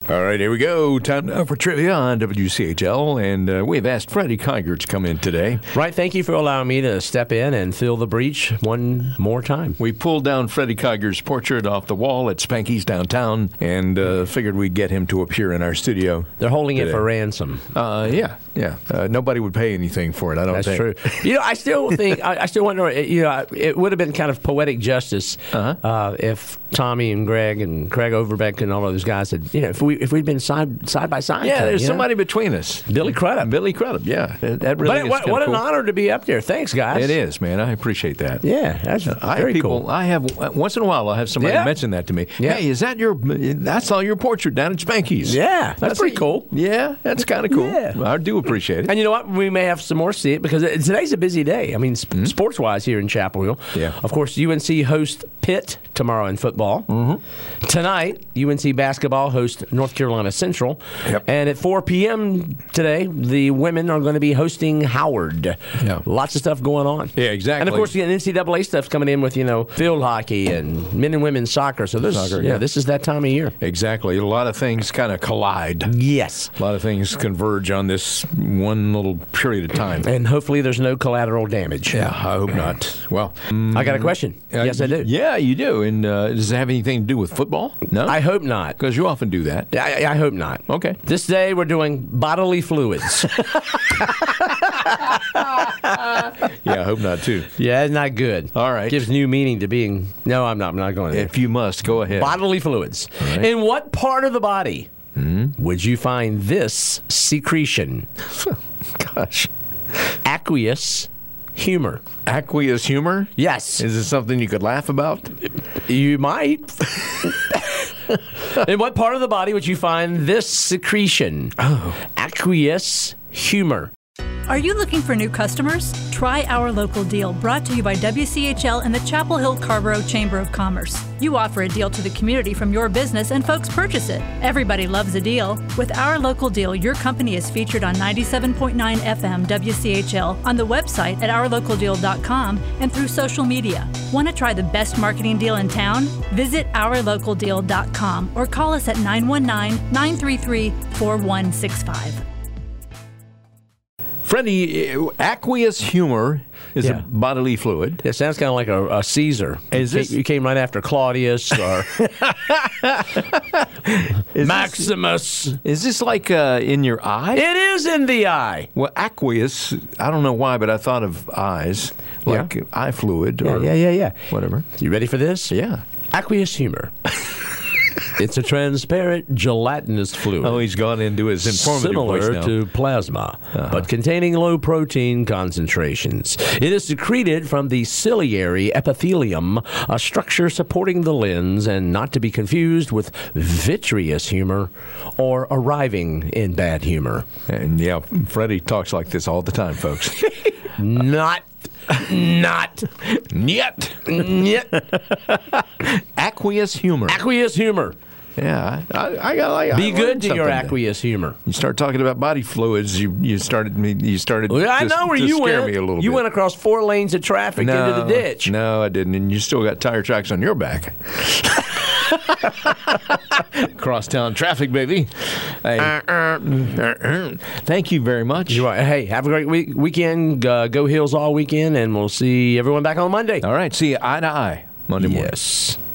All right, here we go. Time now for trivia on WCHL, and we've asked Freddie Kiger to come in today. Right, thank you for allowing me to step in and fill the breach one more time. We pulled down Freddie Kiger's portrait off the wall at Spanky's downtown and figured we'd get him to appear in our studio. They're holding today. It for ransom. Yeah. Nobody would pay anything for it, I don't think. That's true. I still think, I still wonder, it would have been kind of poetic justice if Tommy and Greg and Craig Overbeck and all of those guys had, if we'd been side by side. Yeah, there's somebody between us. Billy Crudup, yeah. That really is what an cool. honor to be up there. Thanks, guys. It is, man. I appreciate that. Yeah, that's very cool. I have, once in a while, I'll have somebody mention that to me. Yeah. Hey, I saw your portrait down at Spanky's. Yeah, that's pretty cool. Yeah, that's kind of cool. Yeah. I do appreciate it. And you know what? We may have some more see it because today's a busy day. I mean, sports-wise here in Chapel Hill. Yeah. Of course, UNC hosts Pitt tomorrow in football. Mm-hmm. Tonight, UNC basketball hosts North Carolina Central. Yep. And at 4 p.m. today, the women are going to be hosting Howard. Yeah. Lots of stuff going on. Yeah, exactly. And, of course, the NCAA stuff's coming in with, field hockey and men and women's soccer. So this is that time of year. Exactly. A lot of things kind of collide. Yes. A lot of things converge on this one little period of time. And hopefully there's no collateral damage. Yeah, I hope not. Well, I got a question. Yes, I do. Yeah, you do. And does it have anything to do with football? No? I hope not. Because you often do that. I hope not. Okay. This day we're doing bodily fluids. Yeah, I hope not, too. Yeah, it's not good. All right. Gives new meaning to being... No, I'm not going there. If you must, go ahead. Bodily fluids. Right. In what part of the body would you find this secretion? Gosh. Aqueous humor. Aqueous humor? Yes. Is it something you could laugh about? You might. In what part of the body would you find this secretion? Aqueous humor. Are you looking for new customers? Try Our Local Deal, brought to you by WCHL and the Chapel Hill Carrboro Chamber of Commerce. You offer a deal to the community from your business and folks purchase it. Everybody loves a deal. With Our Local Deal, your company is featured on 97.9 FM WCHL, on the website at ourlocaldeal.com, and through social media. Want to try the best marketing deal in town? Visit ourlocaldeal.com or call us at 919-933-4165. Freddie, aqueous humor is a bodily fluid. It sounds kind of like a Caesar. You came right after Claudius or Maximus. Is this like in your eye? It is in the eye. Well, aqueous, I don't know why, but I thought of eyes, like eye fluid or whatever. You ready for this? Yeah. Aqueous humor. It's a transparent, gelatinous fluid. Oh, he's gone into his informative voice now. Similar to plasma, but containing low protein concentrations. It is secreted from the ciliary epithelium, a structure supporting the lens, and not to be confused with vitreous humor or arriving in bad humor. And Freddie talks like this all the time, folks. Not. Yet. Aqueous humor. Aqueous humor. Yeah, I be good to your aqueous humor. You start talking about body fluids. You started. Well, I know where you went. Me a little you bit. went across 4 lanes of traffic into the ditch. No, I didn't. And you still got tire tracks on your back. Crosstown traffic, baby. Hey. Thank you very much. You're right. Hey, have a great weekend. Go Hills all weekend, and we'll see everyone back on Monday. All right. See you eye to eye Monday morning. Yes.